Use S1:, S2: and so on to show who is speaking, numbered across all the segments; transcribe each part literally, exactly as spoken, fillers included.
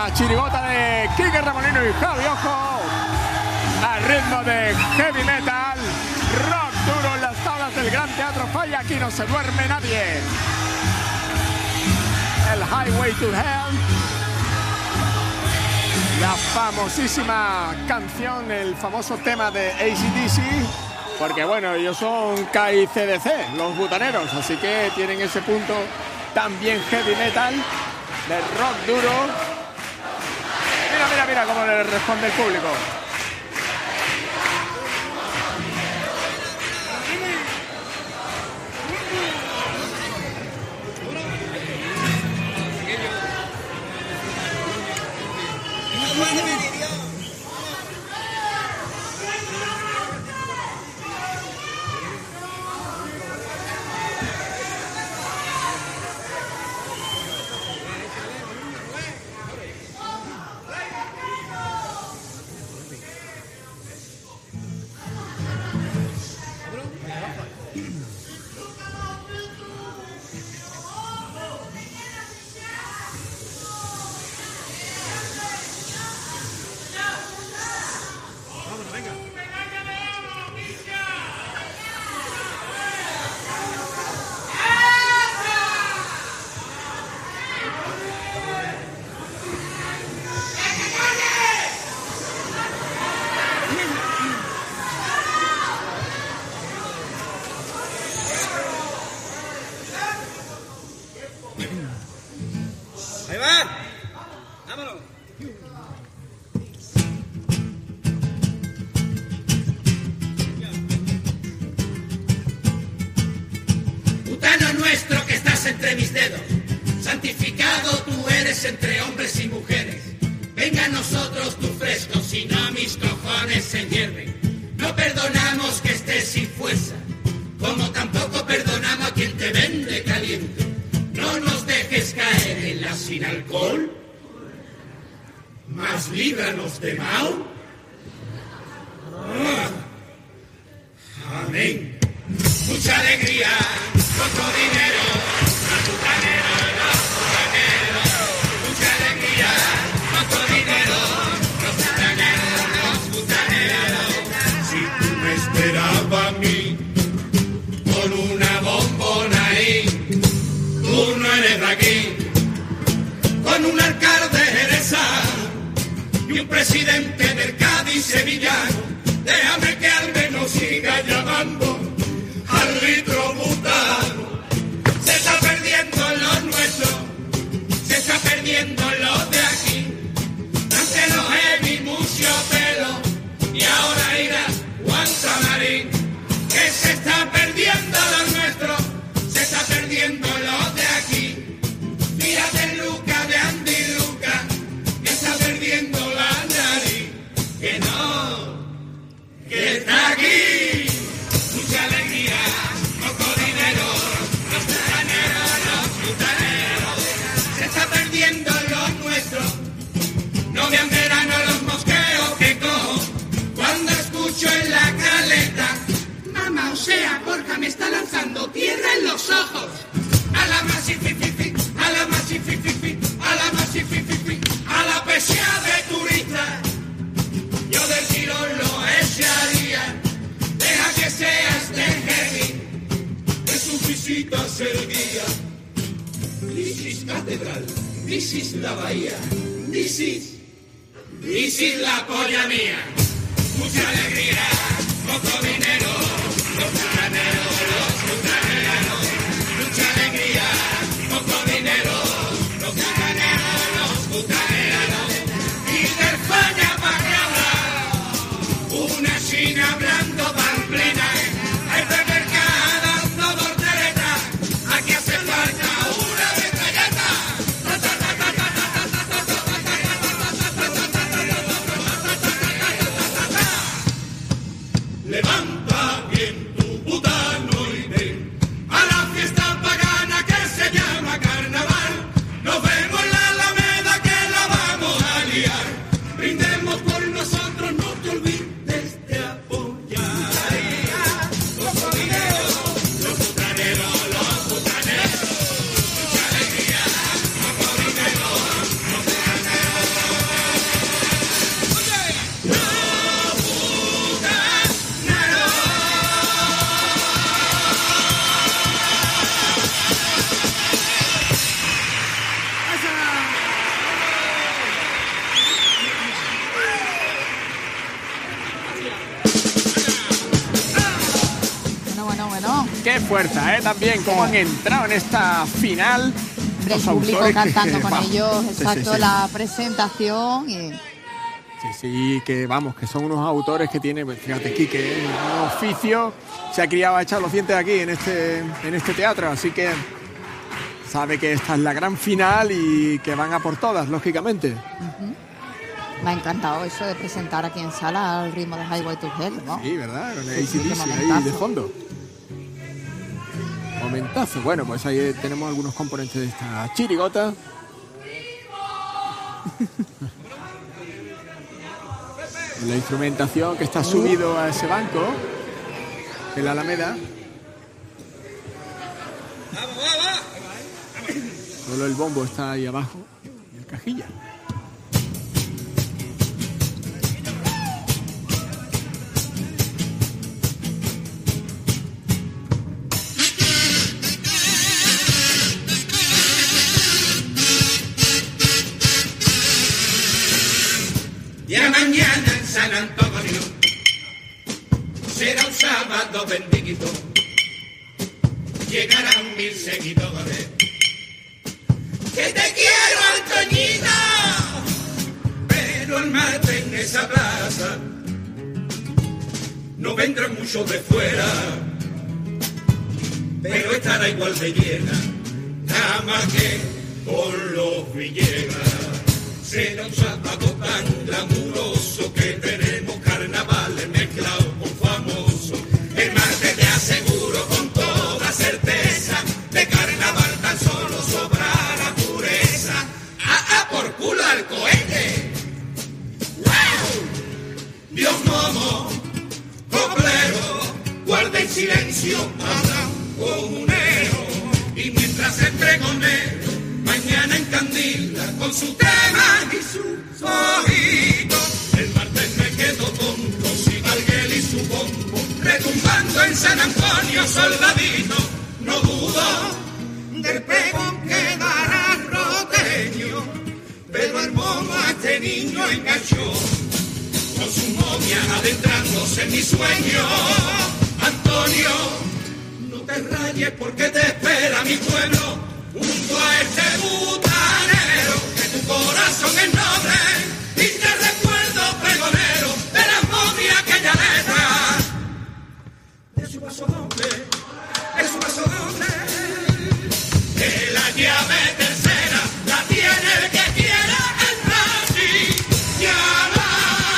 S1: la chirigota de Quique Remolino y Javi Ojo, al ritmo de heavy metal, rock duro en las tablas del Gran Teatro Falla. Aquí no se duerme nadie. El Highway to Hell, la famosísima canción, el famoso tema de A C D C, porque bueno, ellos son K I C D C, los butaneros, así que tienen ese punto también heavy metal, de rock duro. Mira, mira, mira cómo le responde el público.
S2: Ahí va. Vámonos.
S3: Putano nuestro que estás entre mis dedos, santificado tú eres entre hombres y mujeres. Venga a nosotros tu fresco, si no mis cojones se hierven. No perdonamos que estés sin fuerza, como tampoco perdonamos a quien te vende caliente. No nos dejes caer en la sin alcohol, más líbranos de Mao. Ah. Amén. Mucha alegría, poco dinero, los putaneros, los putaneros. Mucha alegría, poco dinero, los putaneros, los putaneros. Si tú me esperabas a mí con una bombona ahí, tú no eres de aquí, con un alcalde jerezano y un presidente del Cádiz sevillano. Déjame que al menos siga llamando al litro butano. Se está perdiendo lo nuestro, se está perdiendo lo de aquí. Antes los heavy mucho pelo y ahora irá Guantamarín. Que se está perdiendo lo nuestro, se está perdiendo lo de aquí. Mírate Luca de Andy Luca, que está perdiendo la nariz. Que no, que está aquí. Mucha alegría, poco dinero, los putaneros, los putaneros. Se está perdiendo lo nuestro. No vean verano los mosqueos que cojo cuando escucho en la caleta. Mamá, o sea, Borja me está lanzando tierra en los ojos. A la más y fi, fi, fi, a la más y fi, fi, fi, a la más y fi, fi, fi, a la pesea de turista. Yo del tirón lo echaría. Deja que seas de heavy, de sus visitas el guía. This is Catedral, this is la bahía, this is, this is la polla mía. Mucha alegría, poco dinero, los putaneros, los putaneros. Mucha alegría, poco dinero, los putaneros, los putaneros. Y de España para acá, una china hablando pamplina. Hay supermercados, no volteretas. Aquí hace falta una metralleta. Levanta
S1: fuerza, ¿eh? También cómo han entrado en esta final.
S4: El público cantando
S1: que,
S4: con
S1: vamos,
S4: ellos, exacto,
S1: sí, sí, sí.
S4: la presentación y...
S1: Sí, sí, que vamos, que son unos autores que tienen, pues, fíjate, Quique, un oficio, se ha criado a echar los dientes aquí en este, en este teatro, así que sabe que esta es la gran final y que van a por todas, lógicamente.
S4: Uh-huh. Me ha encantado eso de presentar aquí en sala al ritmo de Highway to Hell, ¿no?
S1: Sí, ¿verdad? Con el
S4: Sí,
S1: A C D C ahí de fondo. Momentazo. Bueno, pues ahí tenemos algunos componentes de esta chirigota. La instrumentación que está subido a ese banco en la Alameda. Solo el bombo está ahí abajo y el cajilla.
S3: Ya mañana en San Antonio será un sábado bendito, llegarán mil seguidores. Que te quiero, Antoñito, pero el martes en esa plaza no vendrán muchos de fuera, pero estará igual de llena, nada más que por los Villegas. Será un sábado tan glamuroso que tenemos carnavales mezclados con famosos. El martes te aseguro con toda certeza, de carnaval tan solo sobrará pureza. ¡Ah, ah, por culo al cohete! ¡Wow! Dios momo, coplero, guarden silencio, hablan comunero. Y mientras el pregonero mañana encandila con su tema y sus ojitos. El martes me quedo con Rosibalguel y su bombo, retumbando en San Antonio, soldadito. No dudo del pregón que dará roteño, pero el momo a este niño enganchó, con su momia adentrándose en mi sueño. Antonio, no te rayes porque te espera mi pueblo, junto a este butanero, que tu corazón es noble, y te recuerdo, pregonero, de la momia aquella letra, de su vaso doble, de su vaso doble, que la llave tercera la tiene el que quiera entrar así, ya la...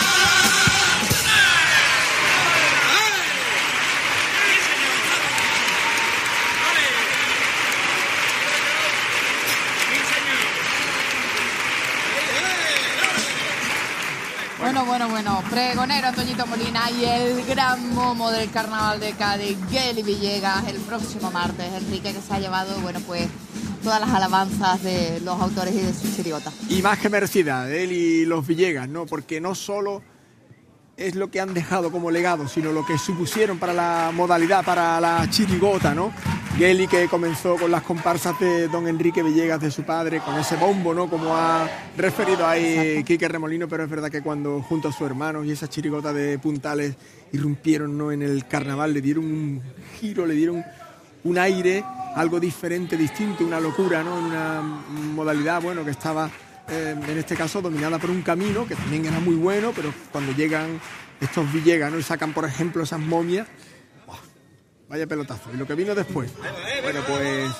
S4: Bueno, bueno, bueno, pregonero Antoñito Molina y el gran momo del Carnaval de Cádiz, Geli Villegas, el próximo martes. Enrique, que se ha llevado, bueno, pues todas las alabanzas de los autores y de sus chirigotas.
S1: Y más que merecida, él y los Villegas, ¿no? Porque no solo es lo que han dejado como legado, sino lo que supusieron para la modalidad, para la chirigota, ¿no? Geli, que comenzó con las comparsas de don Enrique Villegas, de su padre, con ese bombo, ¿no? Como ha referido ahí Quique Remolino, pero es verdad que cuando junto a sus hermanos y esa chirigota de puntales irrumpieron, ¿no? En el carnaval, le dieron un giro, le dieron un aire, algo diferente, distinto, una locura, ¿no? En una modalidad, bueno, que estaba, eh, en este caso, dominada por un camino, que también era muy bueno, pero cuando llegan estos Villegas, ¿no? Y sacan, por ejemplo, esas momias, vaya pelotazo. Y lo que vino después, bueno, pues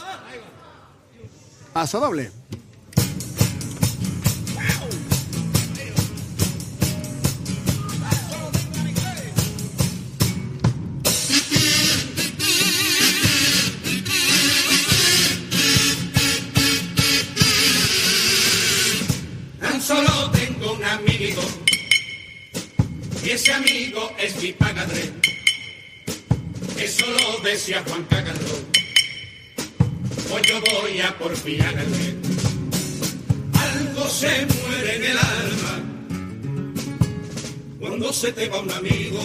S1: paso doble.
S3: Tan solo tengo un amigo y ese amigo es mi pagadre. Eso lo decía Juan Cacarro, pues yo voy a porfiarle. Algo se muere en el alma cuando se te va un amigo.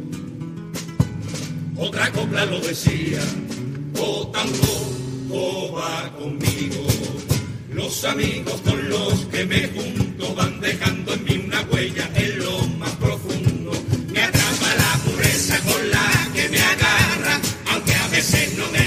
S3: Otra copla lo decía, o tampoco va conmigo. Los amigos con los que me junto van dejando en mí una huella en lo más profundo. Me atrapa la pureza con la que me agarra, aunque a veces no me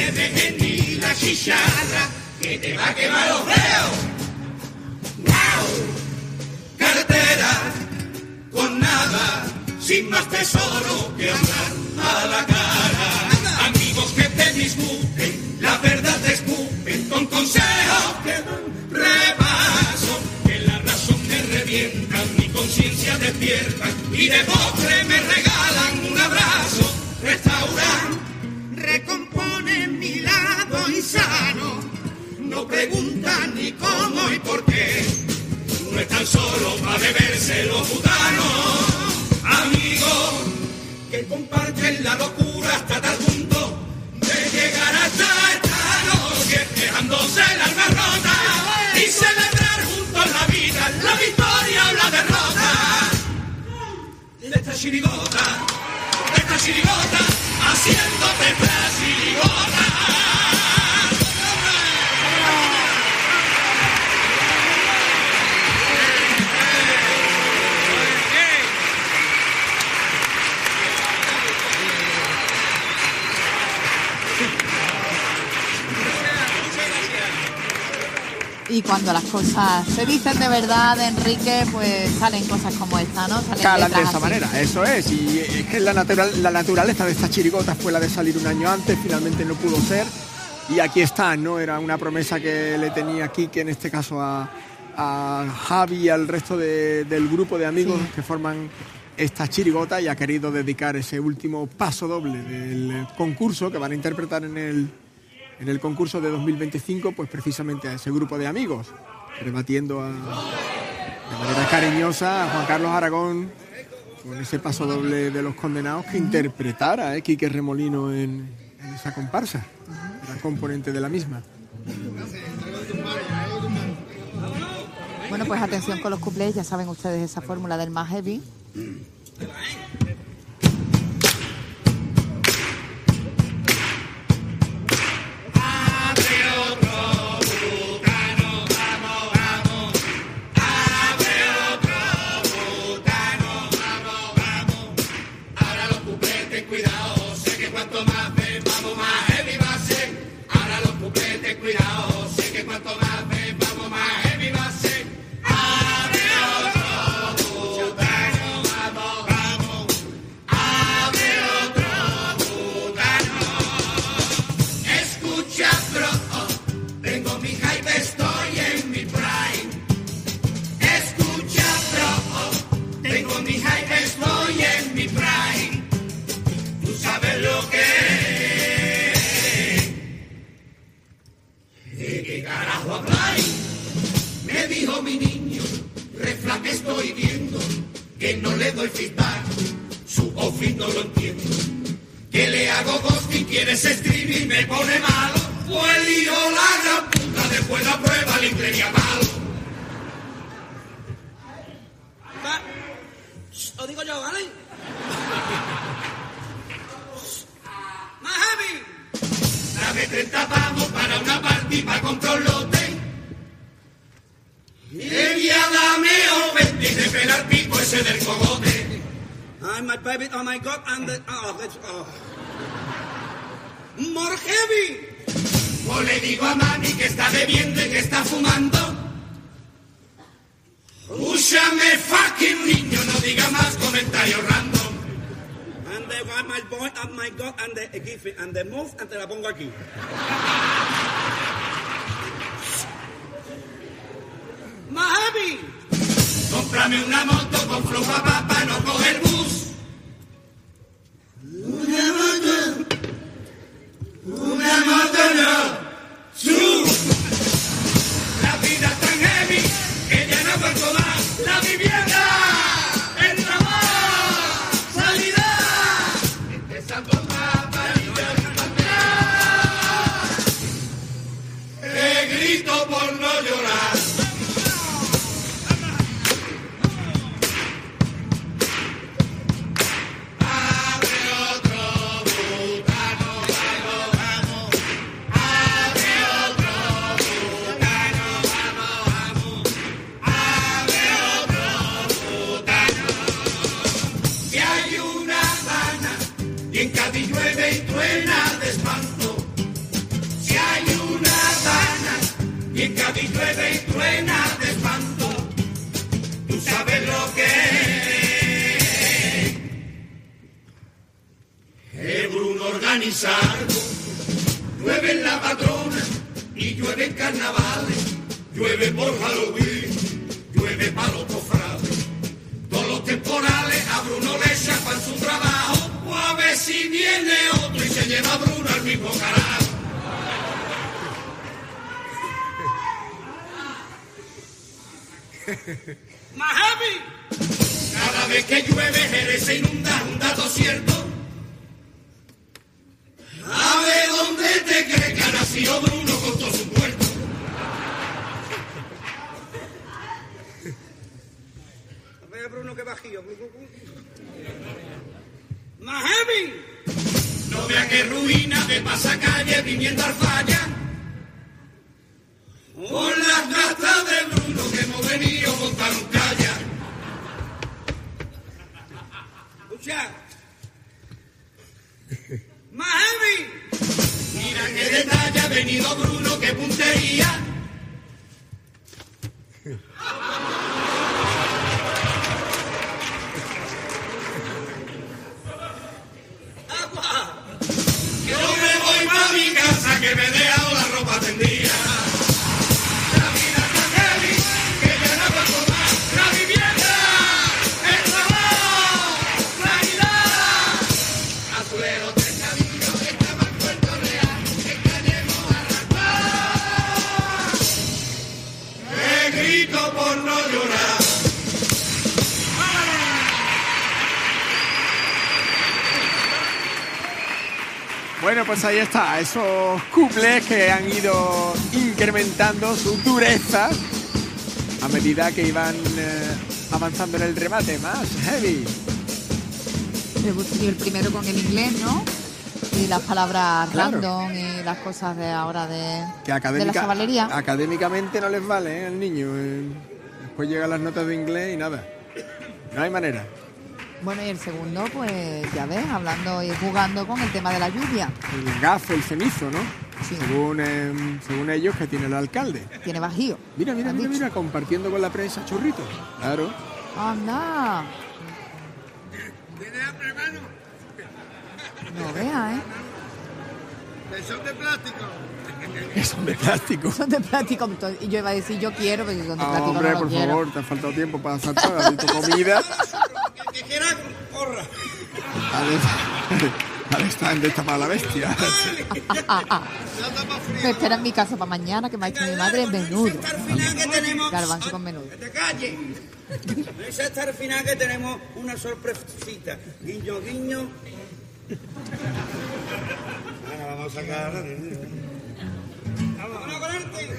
S3: una chicharra que te va a quemar los dedos. ¡Wow! Cartera con nada, sin más tesoro que hablar a la cara. Amigos que te discuten, la verdad te escupen con consejos que dan repaso. Que la razón me revienta, mi conciencia despierta y de postre me regalan un abrazo. Restauran, recomponen mi lado insano, no preguntan ni cómo y por qué. No están solo para beberse los putanos. Amigos que comparten la locura hasta tal punto de llegar hasta esta noche dejándose el alma rota y celebrar juntos la vida, la victoria o la derrota de esta chirigota, de esta chirigota, haciéndote la chirigota.
S4: Y cuando las cosas se dicen de verdad, Enrique, pues salen cosas como esta, ¿no? Salen
S1: Calan de
S4: letras
S1: esa
S4: así.
S1: manera, eso es. Y es que la, natural, la naturaleza de esta chirigota fue la de salir un año antes, finalmente no pudo ser. Y aquí está, ¿no? Era una promesa que le tenía Quique, en este caso a, a Javi y al resto de, del grupo de amigos sí. que forman esta chirigota, y ha querido dedicar ese último paso doble del concurso que van a interpretar en el... en el concurso de dos mil veinticinco, pues precisamente a ese grupo de amigos, rebatiendo a, de manera cariñosa a Juan Carlos Aragón con ese paso doble de Los Condenados que interpretara eh, Quique Remolino en, en esa comparsa, era componente de la misma.
S4: Bueno, pues atención con los cuplés, ya saben ustedes esa fórmula del más heavy.
S2: Te la pongo aquí. Más heavy.
S3: Cómprame una moto con floja para no coger bus. Una moto. Una moto no. Su. La vida es tan heavy que ya no aguanto más. La vivienda. El trabajo. Sanidad. Empezando más para grito por no llorar. en Cádiz llueve y truena de espanto. Tú sabes lo que es. El Bruno organiza algo. Llueve en la patrona y llueve en carnavales. Llueve por Halloween, llueve para los cofrades. Todos los temporales a Bruno le chapan su trabajo. O a ver si viene otro y se lleva a Bruno al mismo carajo.
S2: ¡Más heavy!
S3: Cada vez que llueve Jerez se inunda, un dato cierto. A ver dónde te crees que ha nacido Bruno con todo su puerto.
S2: A ver, Bruno, que bajío. ¡Más heavy!
S3: No vea que ruina de pasacalle viniendo al falla. Por las gastas de Bruno que hemos venido a montar un calla.
S2: Escucha. ¡Más heavy!
S3: Mira qué detalle ha venido Bruno, qué puntería.
S2: ¡Agua!
S3: Yo me voy para mi casa que me he dejado la ropa tendida. La vida es tan heavy que ya no puedo más. La vivienda, el trabajo, la vida. Azuero, tres caminos, estaba en Puerto Real, que cañemos a arrancar. Te grito por no llorar.
S1: Bueno, pues ahí está, esos cuples que han ido incrementando su dureza a medida que iban eh, avanzando en el remate. Más heavy.
S4: Me gustaría el primero con el inglés, ¿no? Y las palabras
S1: Claro.
S4: random y las cosas de ahora de,
S1: Que
S4: de la
S1: académica,
S4: chavalería.
S1: académicamente no les vale, ¿eh? El niño. eh. Después llegan las notas de inglés y nada. No hay manera.
S4: Bueno, y el segundo, pues ya ves, hablando y jugando con el tema de la lluvia.
S1: El gafo, el cenizo, ¿no?
S4: Sí.
S1: Según, eh, según ellos que tiene el alcalde.
S4: Tiene bajío.
S1: Mira, mira,
S4: han
S1: mira,
S4: dicho.
S1: mira, compartiendo con la prensa churritos. Claro.
S4: Anda.
S2: ¿Tienes hambre, hermano?
S4: No veas, ¿eh?
S2: Son de plástico.
S1: Que son de plástico.
S4: Son de plástico. Y yo iba a decir, yo quiero, pero son de
S1: Ah,
S4: plástico,
S1: hombre,
S4: no lo
S1: por
S4: quiero.
S1: favor, te ha faltado tiempo para saltar, has visto comida.
S2: Que quiera, corra.
S1: Ahora está en destapar la bestia.
S4: Ah, ah. Me espera en mi casa para mañana, que me ha hecho mi madre menudo.
S2: Ese está al final que tenemos...
S4: Garbanzo con menudo.
S2: ¡Que te calles! Ese está al final que tenemos una sorpresita. Guiño, guiño. Ahora vamos a sacar... Vamos, vamos a ponerte.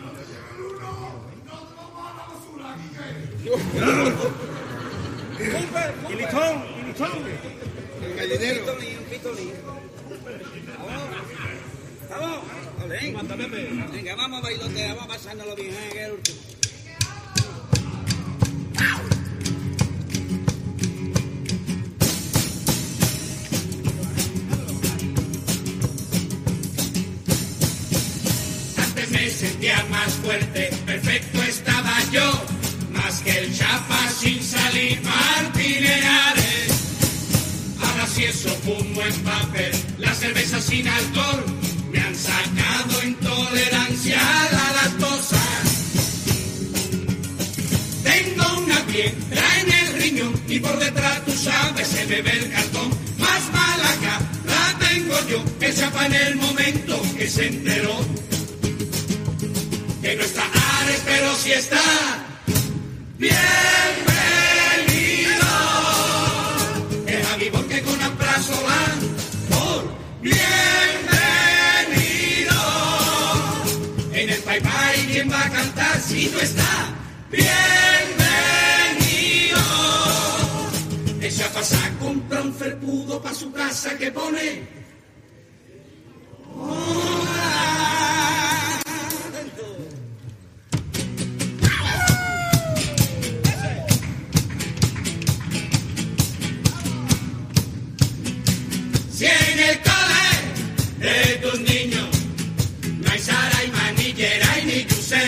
S3: Y listón, y listón.
S2: El gallinero. Un pitolín, un pitolín. Vamos. Vamos. Ole. Venga, vamos a bailotear, vamos pasándolo bien, ¿eh? Que es el último.
S3: Antes me sentía más fuerte, perfecto estaba yo, más que el chapa sin salir martineares. Ahora si eso fumo en papel, la cerveza sin alcohol, me han sacado intolerancia a la lactosa. Tengo una piedra en el riñón y por detrás tú sabes se me ve el cartón. Más mala acá la tengo yo, que el chapa en el momento que se enteró que no está Ares, pero sí está. Bienvenido. Es a mi porque con aplauso van por bienvenido. En el Pai Pai, ¿quién va a cantar si no está? Bienvenido. Ella pasa a comprar un felpudo para su casa que pone. Si en el cole de tus niños no hay Sara y manillera y ni Yusef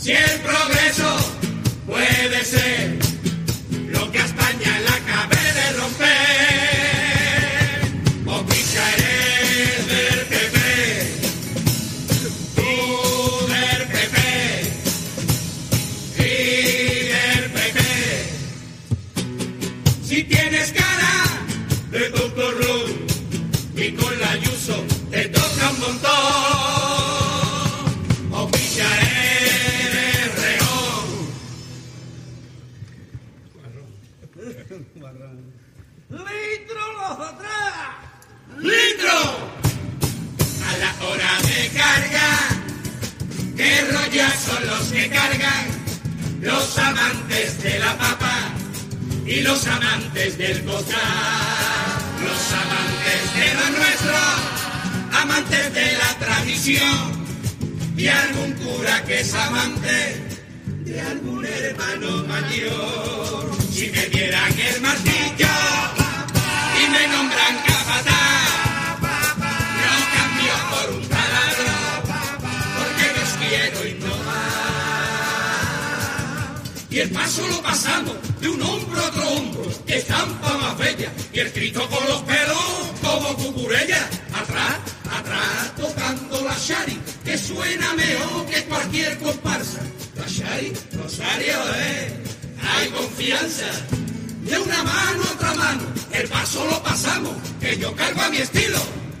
S3: Si el progreso puede ser lo que a España la acabe de romper, Moquilla eres del P P, tú del P P y del P P. Si tienes cara de doctorrón y con la Ayuso te toca un montón, Moquilla eres reón.
S2: ¡Litro los atrás!
S3: ¡Litro! A la hora de cargar, qué rollas son los que cargan, los amantes de la papa y los amantes del cocar, los amantes de lo nuestro, amantes de la tradición, y algún cura que es amante de algún hermano mayor. Si me dieran el martillo y me nombran capataz, lo cambio por un taladro, porque los quiero innovar. Y el paso lo pasamos de un hombro a otro hombro, que estampa más bella, y el Cristo con los pelos como cucurella. Atrás, atrás, tocando la shari, que suena mejor que cualquier comparsa. La shari, Rosario, eh, hay confianza. De una mano a otra mano, el paso lo pasamos, que yo cargo a mi estilo.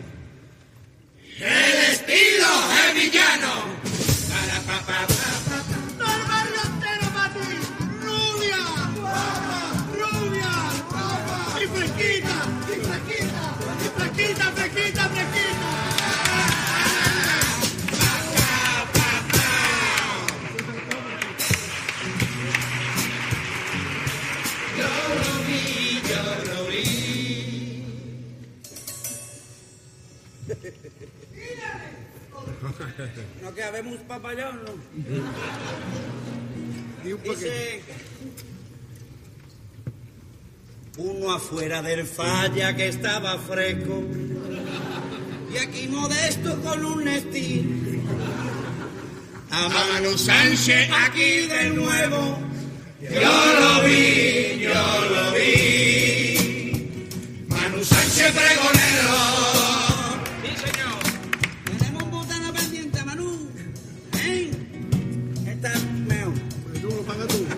S3: El estilo es villano. Para pa pa pa pa.
S2: ¡Todo el barrio entero para ti! ¡Rubia! ¡Guapa! ¡Rubia! ¡Guapa! ¡Y fresquita! ¡Y fresquita! ¡Y fresquita, fresquita, fresquita!
S3: Yo lo vi, yo lo vi.
S2: No que habemos papayón, ¿no? Dice uno afuera del falla que estaba fresco y aquí modesto con un Nestín. A Manu Sánchez aquí de nuevo.
S3: Yo lo vi, yo lo vi. Manu Sánchez pregonero.
S2: Sí, señor. Tenemos un botana pendiente, Manu. ¿Eh? Está mejor.
S5: Pues tú lo pagas tú.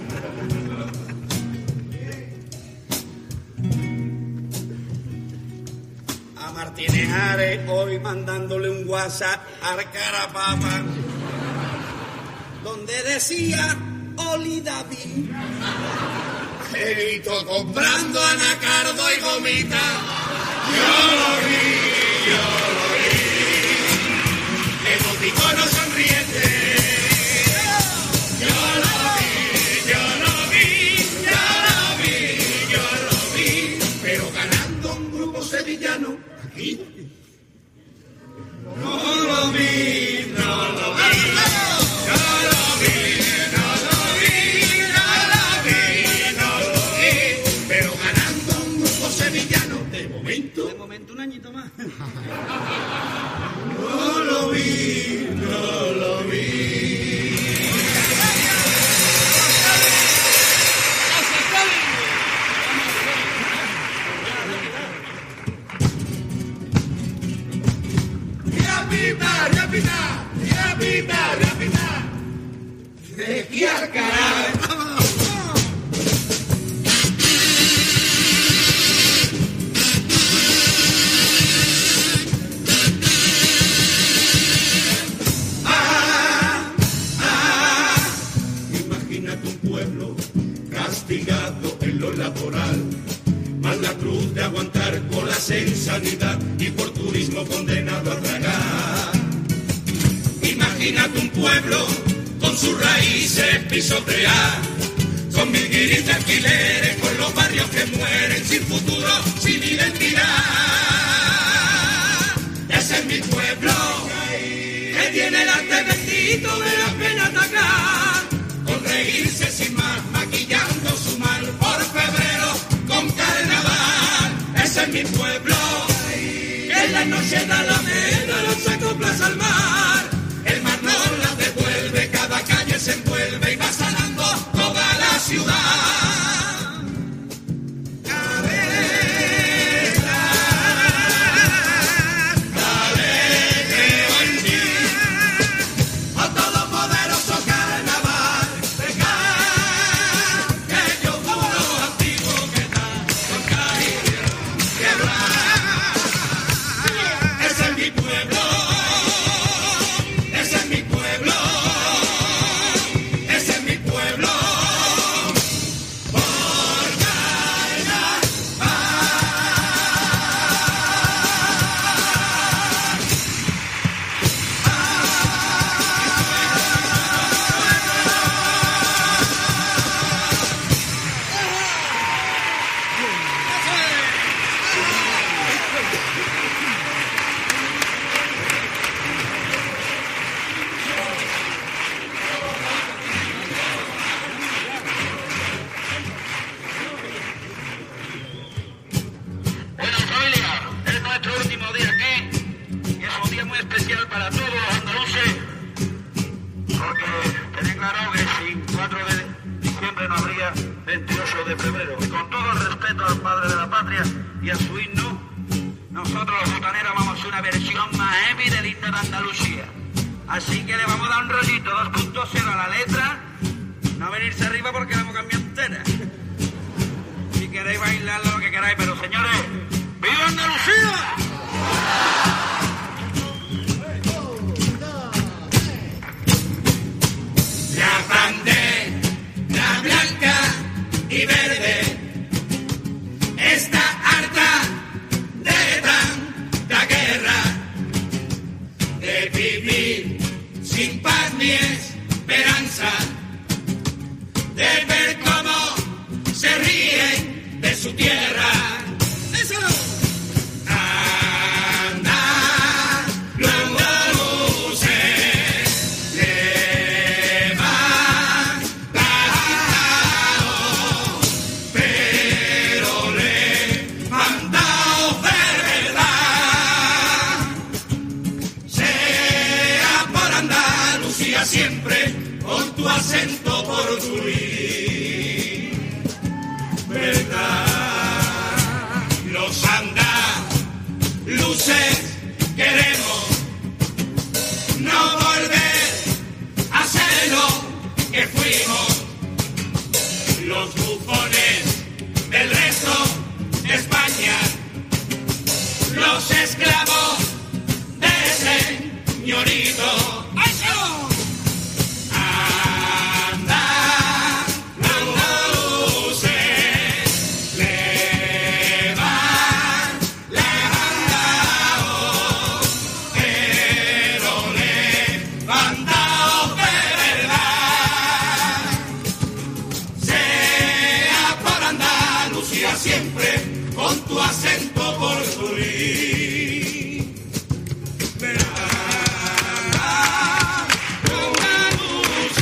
S2: A Martínez Ares hoy mandándole un WhatsApp al Carapapa donde decía Oli David.
S3: Evito comprando anacardo y gomita. Yo lo vi, yo lo vi. Emoticono sonriente. Yo lo vi, yo lo vi, yo lo vi, yo lo vi. Pero ganando un grupo sevillano aquí. No lo vi, no lo vi. Yo lo vi, no lo vi, no lo vi, no lo vi. Pero ganando un grupo sevillano de momento.
S2: De momento un añito más.
S3: No lo vi, no lo vi. Rápida, rápida, rápida, rápida. De aquí al carajo. Imagínate un pueblo castigado en lo laboral, más la cruz de aguantar colas en sanidad y por turismo condenado a tragar. Imagínate un pueblo con sus raíces pisotear, con mil guiris de alquileres, con los barrios que mueren sin futuro, sin identidad. Ese es mi pueblo, que tiene el arte bendito de la pena atacar, con reírse sin más, maquillando su mal por febrero, con carnaval. Ese es mi pueblo, que en la noche da la meta, los acoplas al mar, el mar no la devuelve, cada calle se envuelve
S2: veintiocho de febrero. Y con todo el respeto al padre de la patria y a su himno, nosotros los butaneros vamos a hacer una versión más heavy del himno de Andalucía. Así que le vamos a dar un rollito dos punto cero a la letra. No venirse arriba porque la hemos cambiado entera. Si queréis bailar lo que queráis, pero señores, ¡viva Andalucía!
S3: La bandera blanca y verde está harta de tanta guerra, de vivir sin paz ni esperanza, de ver cómo se ríen de su tierra. ¡Eso! Siempre con tu acento portugués, ¿verdad? Los andaluces queremos no volver a ser lo que fuimos, los bufones del resto de España, los esclavos de ese señorito. ¡Ay, sí! Siempre con tu acento portugués, ¿verdad? Una luz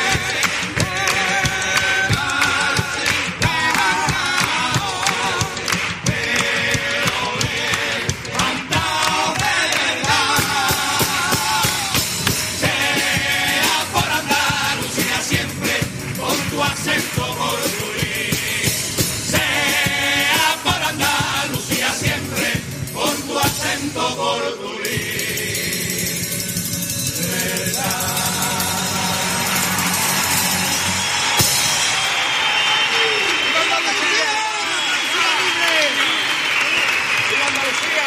S3: pero levantado de verdad, sea por Andalucía siempre con tu acento portugués. Acento portugués, ¿verdad? ¡Viva Andalucía! ¡Viva libre! ¡Viva Andalucía!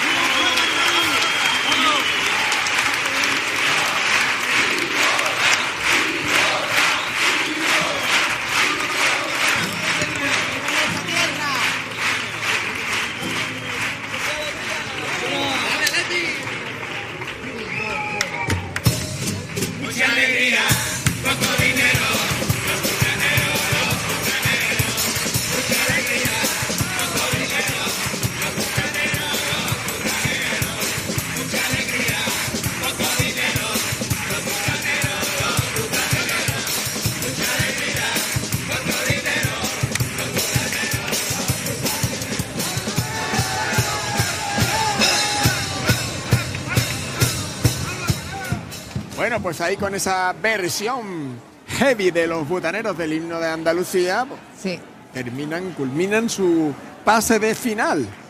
S3: Mucha alegría, poco dinero, los butaneros, los butaneros. Mucha alegría, poco dinero, los butaneros, los butaneros. Mucha alegría, poco dinero, los butaneros, los butaneros. Mucha alegría, poco dinero, los butaneros,
S1: Bueno, pues ahí con esa versión heavy de los butaneros del himno de Andalucía, pues,
S4: Sí.
S1: terminan, culminan su pase de final.